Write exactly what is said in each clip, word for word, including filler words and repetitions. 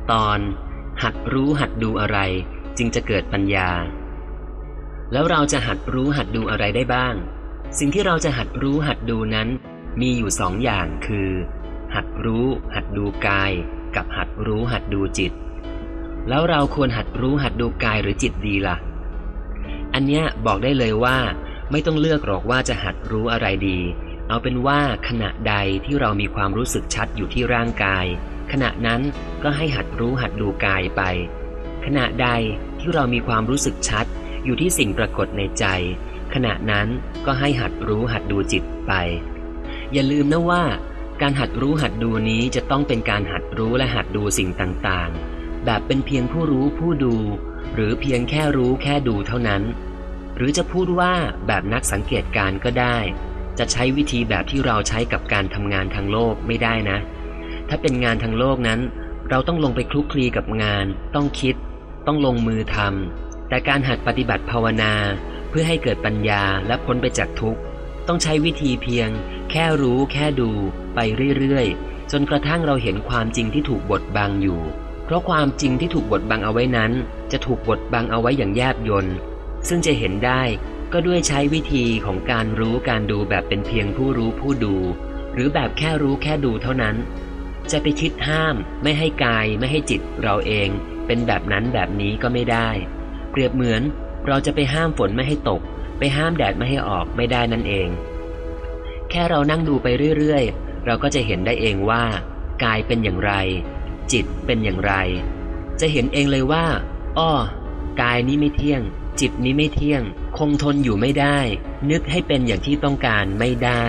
ตอนหัดรู้หัดดูอะไรจึงจะเกิดปัญญาแล้วเราจะหัดรู้หัดดูอะไรได้บ้างสิ่งที่เราจะหัดรู้หัดดูนั้นมีอยู่สองอย่างคือหัดรู้หัดดูกายกับหัดรู้หัดดูจิตแล้วเราควรหัดรู้หัดดูกายหรือจิตดีล่ะอันเนี้ยบอกได้เลยว่าไม่ต้องเลือกหรอกว่าจะหัดรู้อะไรดีเอาเป็นว่าขณะใดที่เรามีความรู้สึกชัดอยู่ที่ร่างกายขณะนั้นก็ให้หัดรู้หัดดูกายไปขณะใดที่เรามีความรู้สึกชัดอยู่ที่สิ่งปรากฏในใจขณะนั้นก็ให้หัดรู้หัดดูจิตไปอย่าลืมนะว่าการหัดรู้หัดดูนี้จะต้องเป็นการหัดรู้และหัดดูสิ่งต่างๆแบบเป็นเพียงผู้รู้ผู้ดูหรือเพียงแค่รู้แค่ดูเท่านั้นหรือจะพูดว่าแบบนักสังเกตการณ์ก็ได้จะใช้วิธีแบบที่เราใช้กับการทำงานทางโลกไม่ได้นะถ้าเป็นงานทางโลกนั้นเราต้องลงไปคลุกคลีกับงานต้องคิดต้องลงมือทำแต่การหัดปฏิบัติภาวนาเพื่อให้เกิดปัญญาและพ้นไปจากทุกข์ต้องใช้วิธีเพียงแค่รู้แค่ดูไปเรื่อยๆจนกระทั่งเราเห็นความจริงที่ถูกบดบังอยู่เพราะความจริงที่ถูกบดบังเอาไว้นั้นจะถูกบดบังเอาไว้อย่างแยบยลซึ่งจะเห็นได้ก็ด้วยใช้วิธีของการรู้การดูแบบเป็นเพียงผู้รู้ผู้ดูหรือแบบแค่รู้แค่ดูเท่านั้นจะไปคิดห้ามไม่ให้กายไม่ให้จิตเราเองเป็นแบบนั้นแบบนี้ก็ไม่ได้เปรียบเหมือนเราจะไปห้ามฝนไม่ให้ตกไปห้ามแดดไม่ให้ออกไม่ได้นั่นเองแค่เรานั่งดูไปเรื่อยๆเราก็จะเห็นได้เองว่ากายเป็นอย่างไรจิตเป็นอย่างไรจะเห็นเองเลยว่าอ้อกายนี้ไม่เที่ยงจิตนี้ไม่เที่ยงคงทนอยู่ไม่ได้นึกให้เป็นอย่างที่ต้องการไม่ได้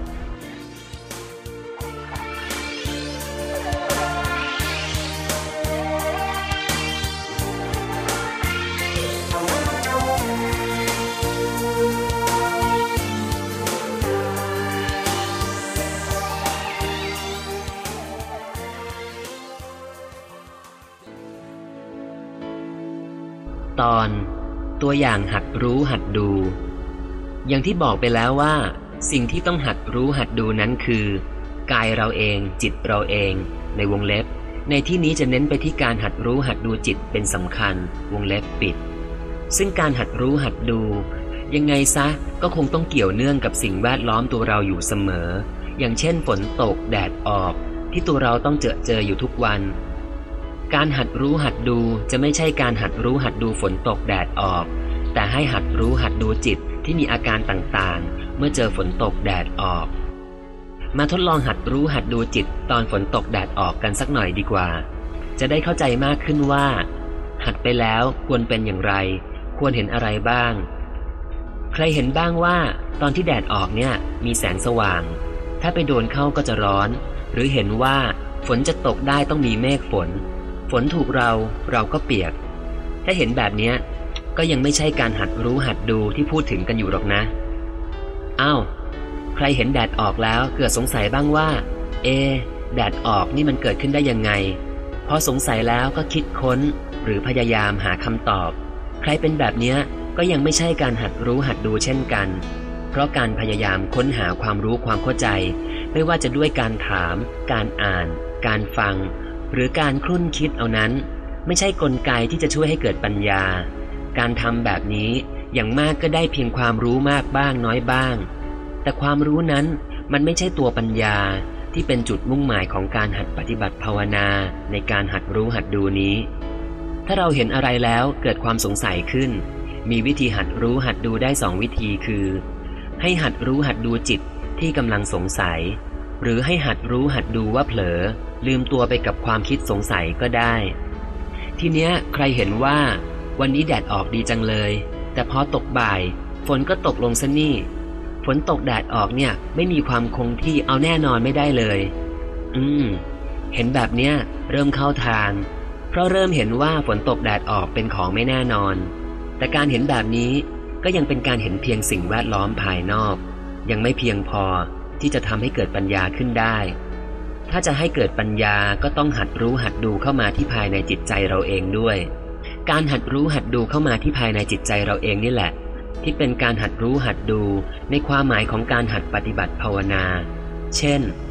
ตอนตัวอย่างหัดรู้หัดดูอย่างที่บอกไปแล้วว่าสิ่งที่ต้องหัดรู้หัดดูนั้นคือกายเราเองจิตเราเองในวงเล็บในที่นี้จะเน้นไปที่การหัดรู้หัดดูจิตเป็นสำคัญวงเล็บปิดซึ่งการหัดรู้หัดดูยังไงซะก็คงต้องเกี่ยวเนื่องกับสิ่งแวดล้อมตัวเราอยู่เสมออย่างเช่นฝนตกแดดออกที่ตัวเราต้องเจอเจออยู่ทุกวันการหัดรู้หัดดูจะไม่ใช่การหัดรู้หัดดูฝนตกแดดออกแต่ให้หัดรู้หัดดูจิตที่มีอาการต่างๆเมื่อเจอฝนตกแดดออกมาทดลองหัดรู้หัดดูจิตตอนฝนตกแดดออกกันสักหน่อยดีกว่าจะได้เข้าใจมากขึ้นว่าหัดไปแล้วควรเป็นอย่างไรควรเห็นอะไรบ้างใครเห็นบ้างว่าตอนที่แดดออกเนี่ยมีแสงสว่างถ้าไปโดนเข้าก็จะร้อนหรือเห็นว่าฝนจะตกได้ต้องมีเมฆฝนฝนถูกเราเราก็เปียกถ้าเห็นแบบนี้ก็ยังไม่ใช่การหัดรู้หัดดูที่พูดถึงกันอยู่หรอกนะอ้าวใครเห็นแดดออกแล้วเกิดสงสัยบ้างว่าเอแดดออกนี่มันเกิดขึ้นได้ยังไงพอสงสัยแล้วก็คิดค้นหรือพยายามหาคำตอบใครเป็นแบบนี้ก็ยังไม่ใช่การหัดรู้หัดดูเช่นกันเพราะการพยายามค้นหาความรู้ความเข้าใจไม่ว่าจะด้วยการถามการอ่านการฟังหรือการครุ่นคิดเอานั้นไม่ใช่กลไกที่จะช่วยให้เกิดปัญญาการทำแบบนี้อย่างมากก็ได้เพียงความรู้มากบ้างน้อยบ้างแต่ความรู้นั้นมันไม่ใช่ตัวปัญญาที่เป็นจุดมุ่งหมายของการหัดปฏิบัติภาวนาในการหัดรู้หัดดูนี้ถ้าเราเห็นอะไรแล้วเกิดความสงสัยขึ้นมีวิธีหัดรู้หัดดูได้สองวิธีคือให้หัดรู้หัดดูจิตที่กำลังสงสัยหรือให้หัดรู้หัดดูว่าเผลอลืมตัวไปกับความคิดสงสัยก็ได้ทีเนี้ยใครเห็นว่าวันนี้แดดออกดีจังเลยแต่พอตกบ่ายฝนก็ตกลงซะนี่ฝนตกแดดออกเนี่ยไม่มีความคงที่เอาแน่นอนไม่ได้เลยอืมเห็นแบบเนี้ยเริ่มเข้าทางเพราะเริ่มเห็นว่าฝนตกแดดออกเป็นของไม่แน่นอนแต่การเห็นแบบนี้ก็ยังเป็นการเห็นเพียงสิ่งแวดล้อมภายนอกยังไม่เพียงพอที่จะทำให้เกิดปัญญาขึ้นได้ถ้าจะให้เกิดปัญญาก็ต้องหัดรู้หัดดูเข้ามาที่ภายในจิตใจเราเองด้วยการหัดรู้หัดดูเข้ามาที่ภายในจิตใจเราเองนี่แหละที่เป็นการหัดรู้หัดดูในความหมายของการหัดปฏิบัติภาวนาเช่น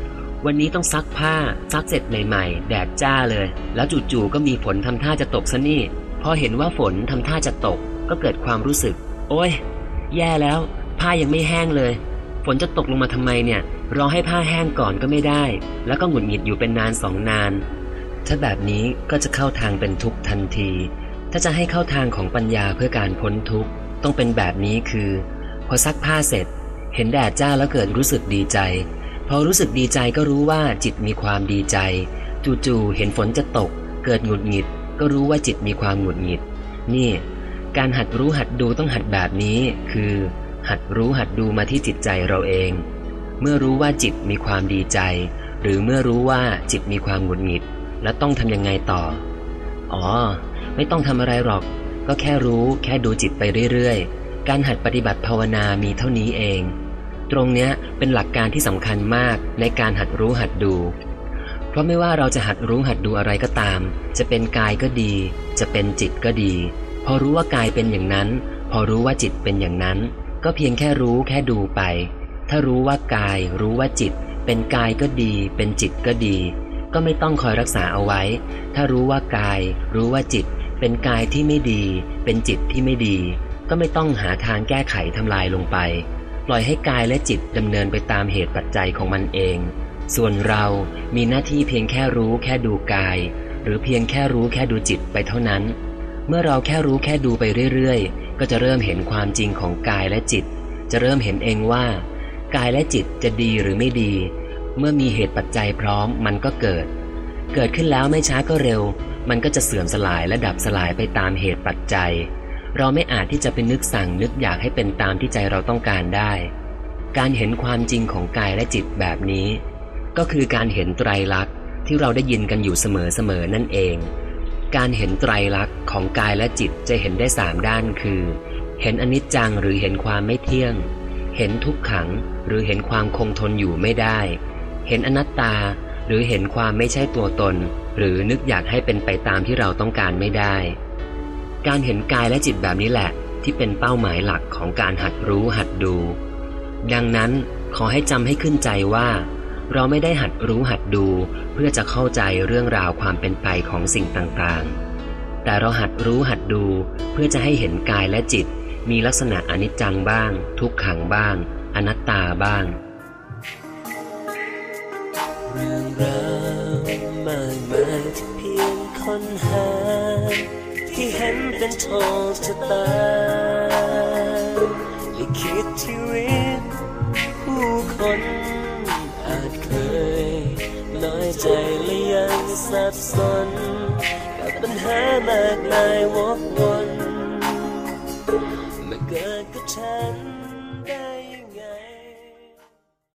วันนี้ต้องซักผ้าซักเสร็จใหม่ๆแดดจ้าเลยแล้วจู่ๆก็มีฝนทำท่าจะตกซะนี่พอเห็นว่าฝนทำท่าจะตกก็เกิดความรู้สึกโอ๊ยแย่แล้วผ้ายังไม่แห้งเลยฝนจะตกลงมาทำไมเนี่ยรอให้ผ้าแห้งก่อนก็ไม่ได้แล้วก็หงุดหงิดอยู่เป็นนานสองนานถ้าแบบนี้ก็จะเข้าทางเป็นทุกข์ทันทีถ้าจะให้เข้าทางของปัญญาเพื่อการพ้นทุกข์ต้องเป็นแบบนี้คือพอซักผ้าเสร็จเห็นแดดจ้าแล้วเกิดรู้สึกดีใจพอรู้สึกดีใจก็รู้ว่าจิตมีความดีใจจู่ๆเห็นฝนจะตกเกิดหงุดหงิดก็รู้ว่าจิตมีความหงุดหงิดนี่การหัดรู้หัดดูต้องหัดแบบนี้คือหัดรู้หัดดูมาที่จิตใจเราเองเมื่อรู้ว่าจิตมีความดีใจหรือเมื่อรู้ว่าจิตมีความหงุดหงิดแล้วต้องทำยังไงต่ออ๋อไม่ต้องทำอะไรหรอกก็แค่รู้แค่ดูจิตไปเรื่อยๆการหัดปฏิบัติภาวนามีเท่านี้เองตรงเนี้ยเป็นหลักการที่สำคัญมากในการหัดรู้หัดดูเพราะไม่ว่าเราจะหัดรู้หัดดูอะไรก็ตามจะเป็นกายก็ดีจะเป็นจิตก็ดีพอรู้ว่ากายเป็นอย่างนั้นพอรู้ว่าจิตเป็นอย่างนั้นก็เพียงแค่รู้แค่ดูไปถ้ารู้ว่ากายรู้ว่าจิตเป็นกายก็ดีเป็นจิตก็ดีก็ไม่ต้องคอยรักษาเอาไว้ถ้ารู้ว่ากายรู้ว่าจิตเป็นกายที่ไม่ดีเป็นจิตที่ไม่ดีก็ไม่ต้องหาทางแก้ไขทำลายลงไปปล่อยให้กายและจิตดำเนินไปตามเหตุปัจจัยของมันเองส่วนเรามีหน้าที่เพียงแค่รู้แค่ดูกายหรือเพียงแค่รู้แค่ดูจิตไปเท่านั้นเมื่อเราแค่รู้แค่ดูไปเรื่อยๆก็จะเริ่มเห็นความจริงของกายและจิตจะเริ่มเห็นเองว่ากายและจิตจะดีหรือไม่ดีเมื่อมีเหตุปัจจัยพร้อมมันก็เกิดเกิดขึ้นแล้วไม่ช้าก็เร็วมันก็จะเสื่อมสลายและดับสลายไปตามเหตุปัจจัยเราไม่อาจที่จะไปนึกสั่งนึกอยากให้เป็นตามที่ใจเราต้องการได้การเห็นความจริงของกายและจิตแบบนี้ก็คือการเห็นไตรลักษณ์ที่เราได้ยินกันอยู่เสมอๆนั่นเองการเห็นไตรลักษณ์ของกายและจิตจะเห็นได้สามด้านคือเห็นอนิจจังหรือเห็นความไม่เที่ยงเห็นทุกขังหรือเห็นความคงทนอยู่ไม่ได้เห็นอนัตตาหรือเห็นความไม่ใช่ตัวตนหรือนึกอยากให้เป็นไปตามที่เราต้องการไม่ได้การเห็นกายและจิตแบบนี้แหละที่เป็นเป้าหมายหลักของการหัดรู้หัดดูดังนั้นขอให้จำให้ขึ้นใจว่าเราไม่ได้หัดรู้หัดดูเพื่อจะเข้าใจเรื่องราวความเป็นไปของสิ่งต่างๆแต่เราหัดรู้หัดดูเพื่อจะให้เห็นกายและจิตมีลักษณะอนิจจังบ้างทุกขังบ้างอนัตตาบ้างเรื่องราวมากมายที่เพียงค้นหาที่เห็นเป็นโชคชะตาลิขิตชีวิตผู้คนอาจเคยน้อยใจและยังสับสนกับปัญหามากมายวกวนมาเกิดกับฉันได้อย่าง